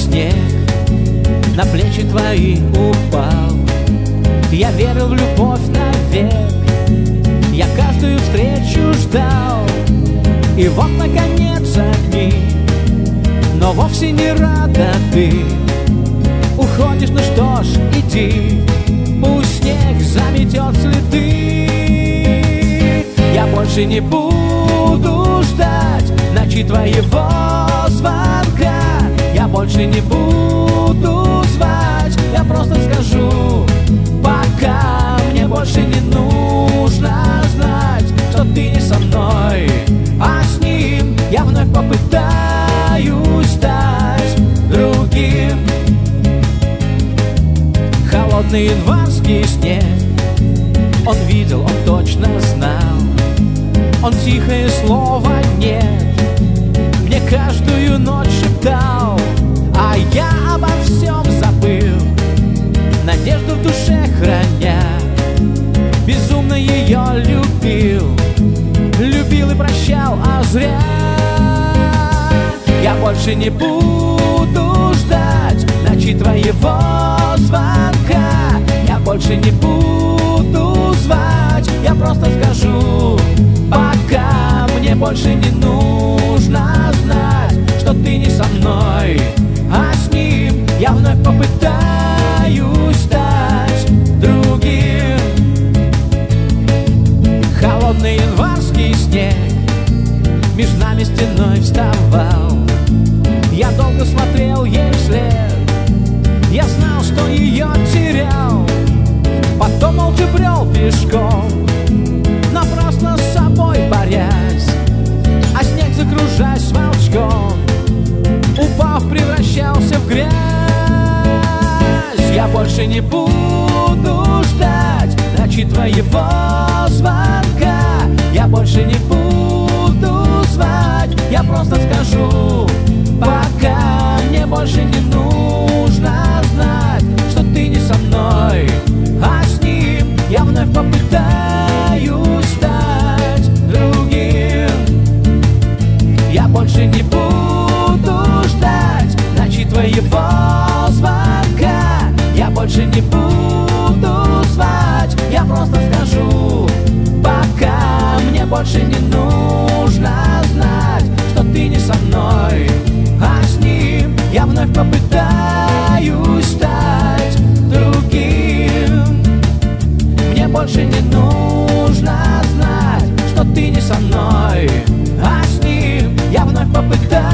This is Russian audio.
снег на плечи твои упал. Я верил в любовь навек, я каждую встречу ждал. И вот наконец огни, но вовсе не рада ты. Уходишь, ну что ж, иди, пусть снег заметет следы. Я больше не буду ждать ночи твоего звонка. Я больше не буду звать, я просто скажу пока. Мне больше не нужно знать, что ты не со мной, а с ним. Я вновь попытаюсь стать другим. Холодный январский снег, он видел, он точно знал. Он тихое слово «нет» мне каждую ночь шептал. А я обо всем забыл, надежду в душе храня. Безумно ее любил, любил и прощал, а зря. Я больше не буду ждать ночи твоего звонка. Я больше не буду звать, я просто скажу пока. Мне больше не нужно знать, что ты не со мной, а с ним. Я вновь попытаюсь стать другим. Холодный январский снег между нами стеной вставал. Я долго смотрел ей вслед, я знал, что ее терял. Потом молча брел пешком, напрасно с собой борясь. А снег, закружаясь волчком, упав, превращался в грязь. Я больше не буду ждать ночи твоего звонка. Я больше не буду звать, я просто скажу пока. Мне больше не нужно знать, что ты не со мной, а с ним. Я вновь попытаюсь стать другим. Я больше не буду ждать ночи твоего звонка. Я больше не буду звать, я просто скажу пока. Мне больше не нужно знать, что ты не со мной, а с ним. Я вновь попытаюсь стать другим. Мне больше не нужно знать, что ты не со мной, а с ним. Я вновь попытаюсь